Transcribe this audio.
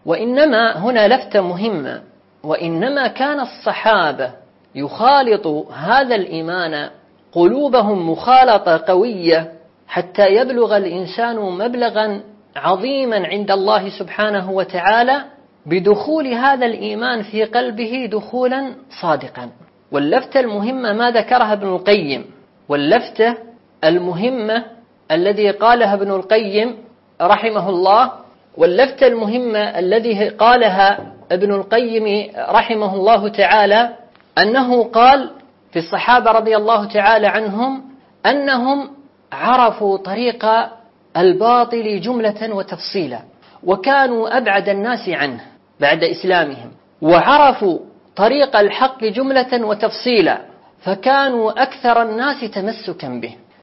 وإنما هنا لفتة مهمة، وإنما كان الصحابة يخالط هذا الإيمان قلوبهم مخالطة قوية حتى يبلغ الإنسان مبلغا عظيما عند الله سبحانه وتعالى بدخول هذا الإيمان في قلبه دخولا صادقا. واللفتة المهمة ما ذكرها ابن القيم، واللفتة المهمة الذي قالها ابن القيم رحمه الله، واللفتة المهمة الذي قالها ابن القيم رحمه الله تعالى أنه قال في الصحابة رضي الله تعالى عنهم أنهم عرفوا طريق الباطل جملة وتفصيلا، وكانوا أبعد الناس عنه بعد إسلامهم، وعرفوا طريق الحق جملة وتفصيلا، فكانوا أكثر الناس تمسكا به.